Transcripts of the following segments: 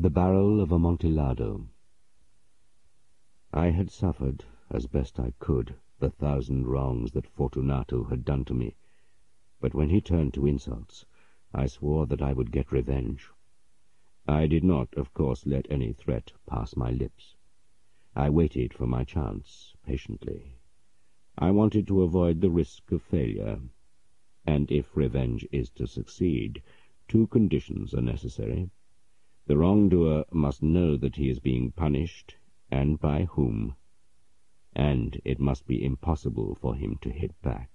The barrel of Amontillado. I had suffered, as best I could, the 1,000 wrongs that Fortunato had done to me, but when he turned to insults, I swore that I would get revenge. I did not, of course, let any threat pass my lips. I waited for my chance, patiently. I wanted to avoid the risk of failure, and if revenge is to succeed, 2 conditions are necessary. The wrongdoer must know that he is being punished, and by whom, and it must be impossible for him to hit back.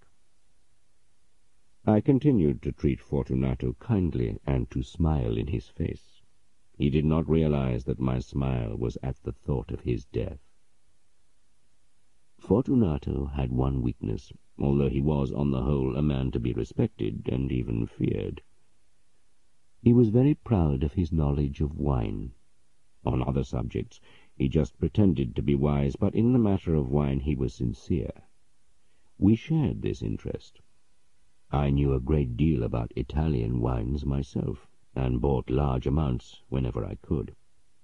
I continued to treat Fortunato kindly and to smile in his face. He did not realize that my smile was at the thought of his death. Fortunato had one weakness, although he was, on the whole, a man to be respected and even feared. He was very proud of his knowledge of wine. On other subjects he just pretended to be wise, but in the matter of wine he was sincere. We shared this interest. I knew a great deal about Italian wines myself, and bought large amounts whenever I could.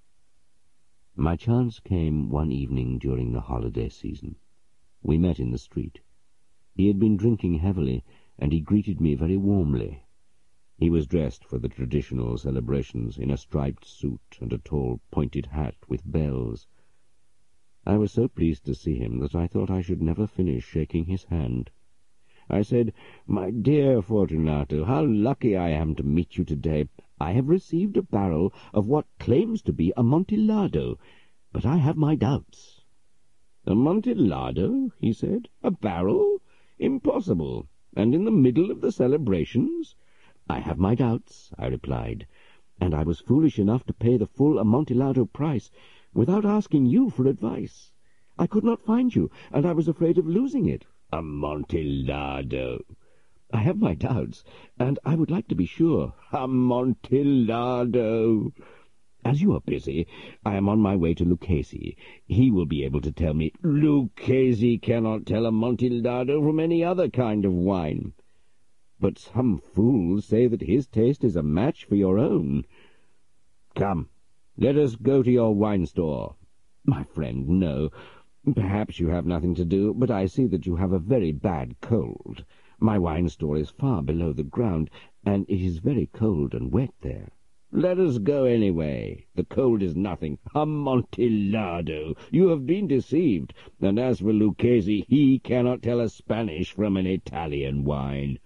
My chance came one evening during the holiday season. We met in the street. He had been drinking heavily, and he greeted me very warmly. He was dressed for the traditional celebrations in a striped suit and a tall pointed hat with bells. I was so pleased to see him that I thought I should never finish shaking his hand. I said, "My dear Fortunato, how lucky I am to meet you today. I have received a barrel of what claims to be Amontillado, but I have my doubts." "Amontillado?" he said. "A barrel? Impossible! And in the middle of the celebrations?" "I have my doubts," I replied, "and I was foolish enough to pay the full Amontillado price without asking you for advice. I could not find you, and I was afraid of losing it." "Amontillado!" "I have my doubts, and I would like to be sure." "Amontillado!" "As you are busy, I am on my way to Lucchesi. He will be able to tell me." "Lucchesi cannot tell Amontillado from any other kind of wine." "But some fools say that his taste is a match for your own." "Come, let us go to your wine-store." "My friend, no. Perhaps you have nothing to do, but I see that you have a very bad cold. My wine-store is far below the ground, and it is very cold and wet there." "Let us go anyway. The cold is nothing." "Amontillado! You have been deceived. And as for Lucchesi, he cannot tell a Spanish from an Italian wine."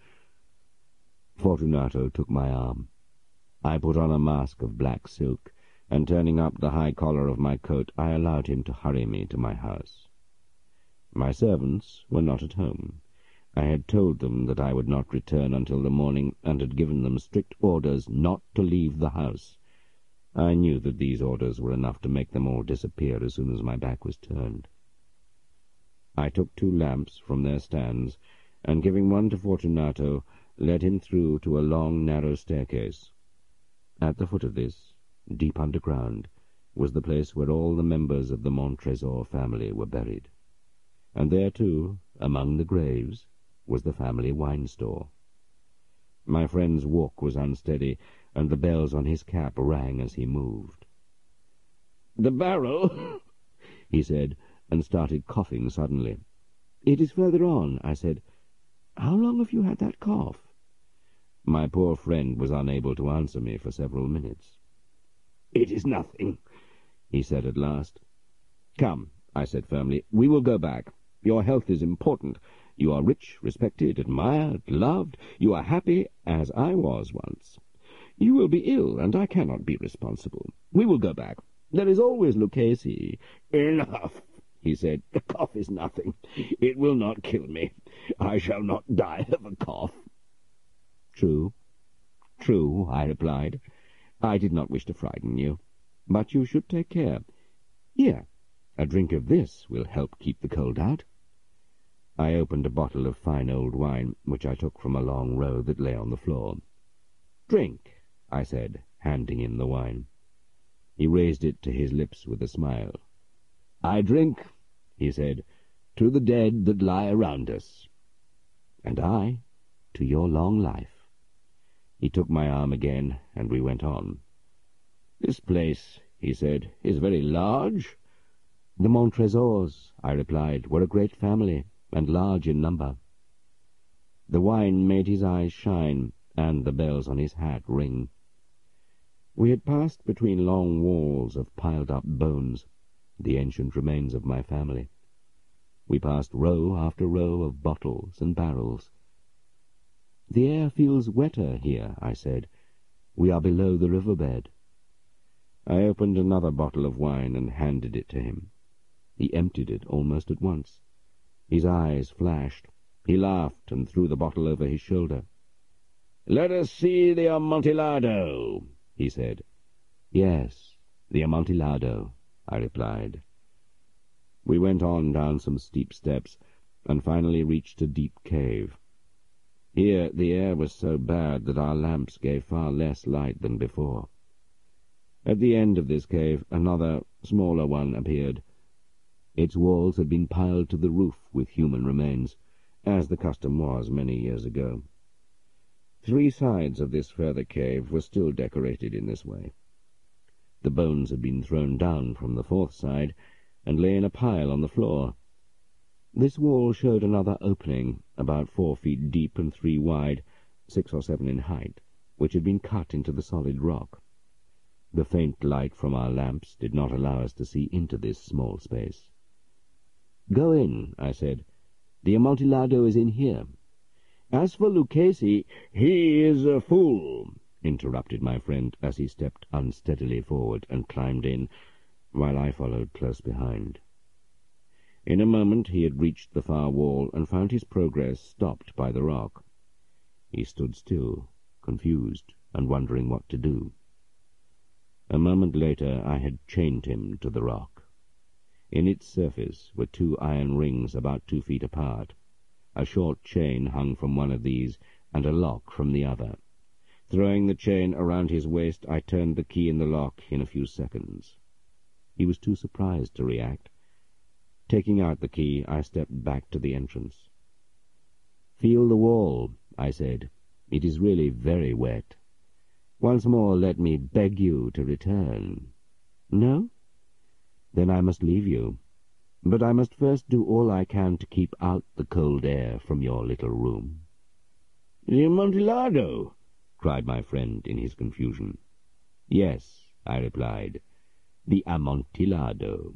Fortunato took my arm. I put on a mask of black silk, and turning up the high collar of my coat, I allowed him to hurry me to my house. My servants were not at home. I had told them that I would not return until the morning, and had given them strict orders not to leave the house. I knew that these orders were enough to make them all disappear as soon as my back was turned. I took 2 lamps from their stands, and giving one to Fortunato, led him through to a long, narrow staircase. At the foot of this, deep underground, was the place where all the members of the Montresor family were buried. And there, too, among the graves, was the family wine-store. My friend's walk was unsteady, and the bells on his cap rang as he moved. "The barrel," he said, and started coughing suddenly. "It is further on," I said. "How long have you had that cough?" My poor friend was unable to answer me for several minutes. "It is nothing," he said at last. "Come," I said firmly, "we will go back. Your health is important. You are rich, respected, admired, loved. You are happy, as I was once. You will be ill, and I cannot be responsible. We will go back. There is always Lucchesi." "Enough," he said. "The cough is nothing. It will not kill me. I shall not die of a cough." "True, true," I replied. "I did not wish to frighten you, but you should take care. Here, a drink of this will help keep the cold out." I opened a bottle of fine old wine, which I took from a long row that lay on the floor. "Drink," I said, handing him the wine. He raised it to his lips with a smile. "I drink," he said, "to the dead that lie around us." "And I, to your long life." He took my arm again, and we went on. "This place," he said, "is very large." "The Montresors," I replied, "were a great family, and large in number." The wine made his eyes shine, and the bells on his hat ring. We had passed between long walls of piled-up bones, the ancient remains of my family. We passed row after row of bottles and barrels. "The air feels wetter here," I said. "We are below the riverbed." I opened another bottle of wine and handed it to him. He emptied it almost at once. His eyes flashed. He laughed and threw the bottle over his shoulder. "Let us see the Amontillado," he said. "Yes, the Amontillado," I replied. We went on down some steep steps, and finally reached a deep cave. Here the air was so bad that our lamps gave far less light than before. At the end of this cave another, smaller one appeared. Its walls had been piled to the roof with human remains, as the custom was many years ago. 3 sides of this further cave were still decorated in this way. The bones had been thrown down from the 4th side, and lay in a pile on the floor. This wall showed another opening, about 4 feet deep and 3 wide, 6 or 7 in height, which had been cut into the solid rock. The faint light from our lamps did not allow us to see into this small space. "Go in," I said. "The Amontillado is in here." "As for Lucchesi, he is a fool," interrupted my friend as he stepped unsteadily forward and climbed in, while I followed close behind. In a moment he had reached the far wall and found his progress stopped by the rock. He stood still, confused, and wondering what to do. A moment later I had chained him to the rock. In its surface were 2 iron rings about 2 feet apart. A short chain hung from one of these, and a lock from the other. Throwing the chain around his waist, I turned the key in the lock in a few seconds. He was too surprised to react. Taking out the key, I stepped back to the entrance. "Feel the wall," I said. "It is really very wet. Once more let me beg you to return." "No? Then I must leave you. But I must first do all I can to keep out the cold air from your little room." "The Amontillado!" cried my friend in his confusion. "Yes," I replied, "the Amontillado."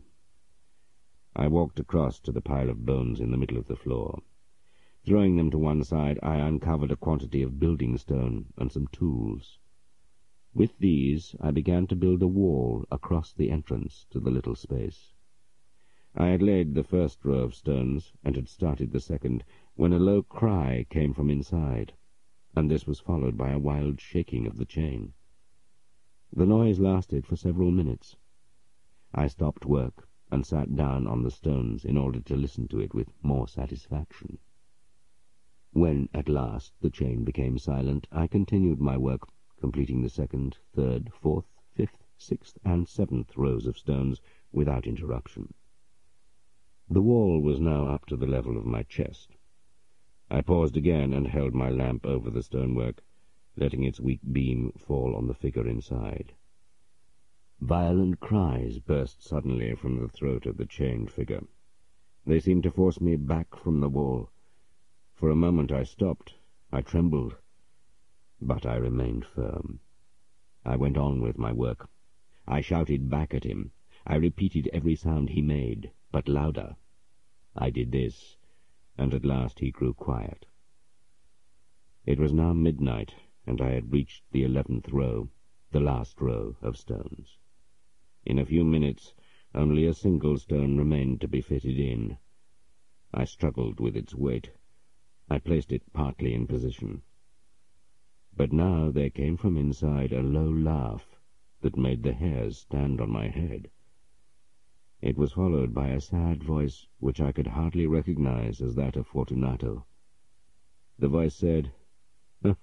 I walked across to the pile of bones in the middle of the floor. Throwing them to one side, I uncovered a quantity of building stone and some tools. With these I began to build a wall across the entrance to the little space. I had laid the first row of stones and had started the second, when a low cry came from inside, and this was followed by a wild shaking of the chain. The noise lasted for several minutes. I stopped work and sat down on the stones in order to listen to it with more satisfaction. When, at last, the chain became silent, I continued my work, completing the 2nd, 3rd, 4th, 5th, 6th, and 7th rows of stones without interruption. The wall was now up to the level of my chest. I paused again and held my lamp over the stonework, letting its weak beam fall on the figure inside. Violent cries burst suddenly from the throat of the chained figure. They seemed to force me back from the wall. For a moment I stopped. I trembled. But I remained firm. I went on with my work. I shouted back at him. I repeated every sound he made, but louder. I did this, and at last he grew quiet. It was now midnight, and I had reached the 11th row, the last row of stones. In a few minutes, only a single stone remained to be fitted in. I struggled with its weight. I placed it partly in position. But now there came from inside a low laugh that made the hairs stand on my head. It was followed by a sad voice which I could hardly recognize as that of Fortunato. The voice said, "A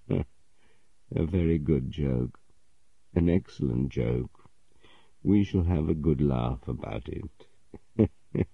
very good joke, an excellent joke. We shall have a good laugh about it.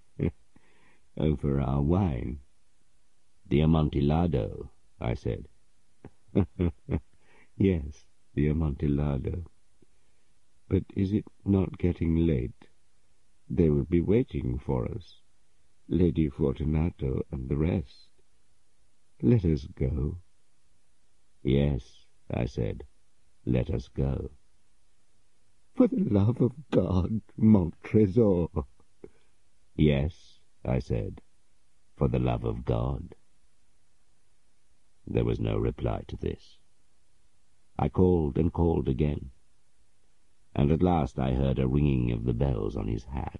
Over our wine." "The Amontillado," I said. "Yes, the Amontillado. But is it not getting late? They will be waiting for us, Lady Fortunato and the rest. Let us go. Yes, I said, let us go. For the love of God, Montresor. Yes, I said, for the love of God. There was no reply to this. I called and called again, and at last I heard a ringing of the bells on his hat.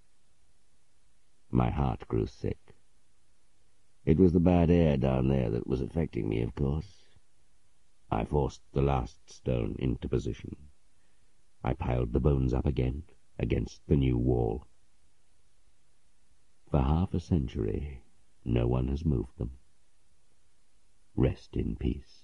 My heart grew sick. It was the bad air down there that was affecting me, of course. I forced the last stone into position. I piled the bones up again against the new wall. For half a century, no one has moved them. Rest in peace.